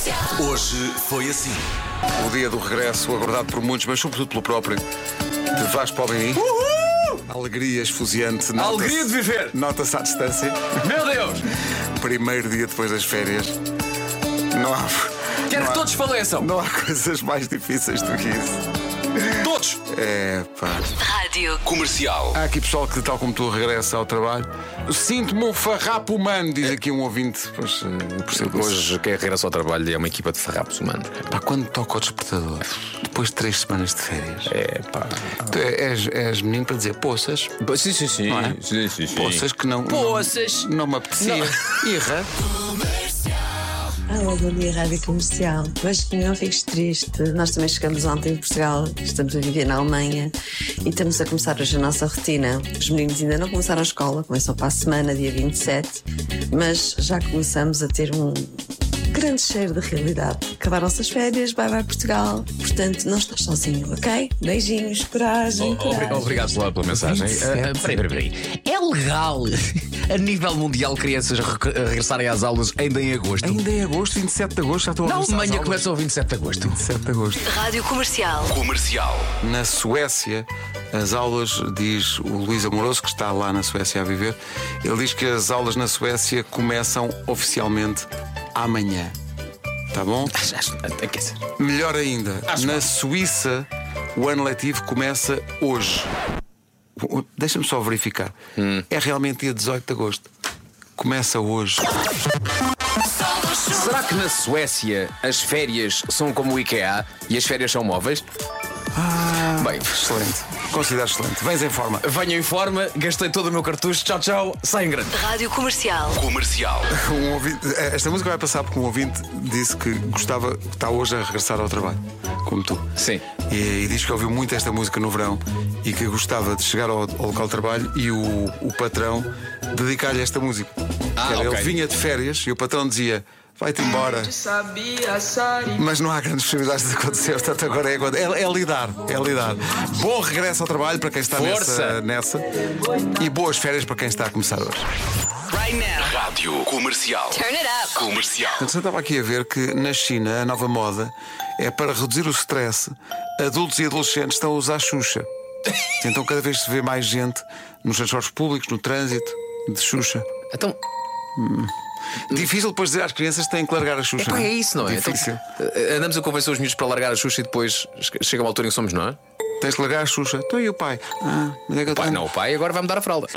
Hoje foi assim. O dia do regresso, aguardado por muitos, mas sobretudo pelo próprio, de Vasco Palmeirim. Alegria esfuziante. A alegria de viver. Nota-se à distância. Meu Deus! Primeiro dia depois das férias. Quero que todos faleçam. Não há coisas mais difíceis do que isso. Todos! É pá. Rádio Comercial. Há aqui pessoal que, tal como tu, regressa ao trabalho. Sinto-me um farrapo humano, diz aqui um ouvinte. Pois, eu percebo isso. Hoje quem regressa ao trabalho é uma equipa de farrapos humanos. Pá, quando toca o despertador, depois de 3 semanas de férias, Pá. tu és menino para dizer poças. Sim. Não é? Sim. Poças que não. Poças. Não me apetecia. Irra. Olá, bom dia, Rádio Comercial. Mas que não fiques triste. Nós também chegamos ontem em Portugal, estamos a viver na Alemanha e estamos a começar hoje a nossa rotina. Os meninos ainda não começaram a escola, começam para a semana, dia 27, mas já começamos a ter um grande cheiro de realidade. Acabaram-se as férias, vai Portugal. Portanto, não estás sozinho, ok? Beijinhos, coragem. Obrigado pela mensagem. 27. Peraí. É legal, a nível mundial, crianças regressarem às aulas ainda em agosto? Ainda em agosto, 27 de agosto, já estou a Na começar. Alemanha começa o 27 de agosto. 27 de agosto. Rádio Comercial. Na Suécia, as aulas, diz o Luís Amoroso, que está lá na Suécia a viver, ele diz que as aulas na Suécia começam oficialmente amanhã. Tá bom? Melhor ainda, na Suíça, o ano letivo começa hoje. Deixa-me só verificar. É realmente dia 18 de agosto. Começa hoje. Será que na Suécia as férias são como o IKEA e as férias são móveis? Bem, Excelente. Considero excelente. Vens em forma. venho em forma, gastei todo o meu cartucho, tchau, sai em grande. Rádio Comercial. Um ouvinte, esta música vai passar porque um ouvinte disse que gostava, está hoje a regressar ao trabalho, como tu. Sim. E diz que ouviu muito esta música no verão e que gostava de chegar ao local de trabalho e o patrão dedicar-lhe esta música. ok. Ele vinha de férias e o patrão dizia: vai-te embora. Mas não há grandes possibilidades de acontecer, portanto agora é lidar. Bom regresso ao trabalho para quem está Força. nessa e boas férias para quem está a começar hoje. Rádio Comercial. Turn it up. Comercial. Eu estava aqui a ver que na China a nova moda é para reduzir o stress. Adultos e adolescentes estão a usar Xuxa. Então cada vez se vê mais gente nos transportes públicos, no trânsito, de Xuxa. Então, Difícil depois dizer às crianças que têm que largar a Xuxa. é isso, não é? Difícil. Então, andamos a convencer os miúdos para largar a Xuxa e depois chega uma altura em que somos, não é? Tens que largar a Xuxa. Então e o pai? Onde é que eu Pai, tenho? não, o pai agora vai-me dar a fralda.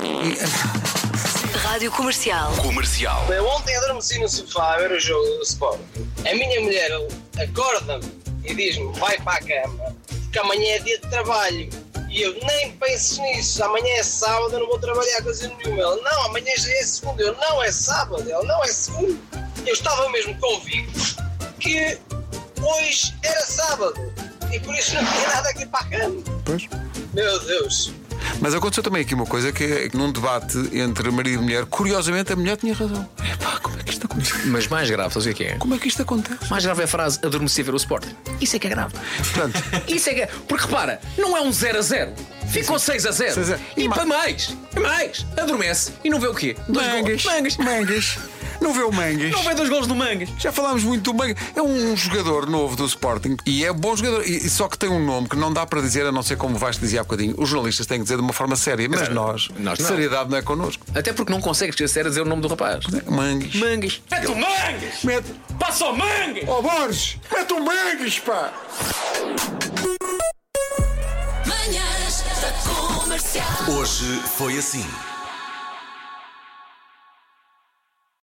Rádio Comercial. Eu ontem adormeci no sofá a ver o jogo do Sport. A minha mulher acorda-me e diz-me: vai para a cama, porque amanhã é dia de trabalho. E eu: nem penses nisso, amanhã é sábado, eu não vou trabalhar coisa nenhuma. Ela: não, amanhã já é segunda. Eu: não, é sábado. Ela: não, é segunda. Eu estava mesmo convicto que hoje era sábado e por isso não tinha nada aqui para a cama. Pois. Meu Deus. Mas aconteceu também aqui uma coisa que é que num debate entre marido e mulher, curiosamente a mulher tinha razão. Epá, como é que isto acontece? Mas mais grave, sabes o que é? Como é que isto acontece? Mais grave é a frase adormeci a ver o Sport. Isso é que é grave. Portanto, Isso é que é. Porque repara, não é um 0-0. Ficou 6-0. 6-0. E para mais. Adormece. E não vê o quê? Mangas. Não vê o Mangas. Não vê 2 golos do Mangas. Já falámos muito do Mangas. É um jogador novo do Sporting e é bom jogador. E só que tem um nome que não dá para dizer, a não ser como o Vasco dizia há bocadinho. Os jornalistas têm que dizer de uma forma séria, mas nós não. seriedade não é connosco. Até porque não consegues esquecer a dizer o nome do rapaz. Mangas. Mete o Mangas! Mete. Passa o Mangas! Oh Borges, mete o Mangas, pá! Manhãs da Comercial. Hoje foi assim.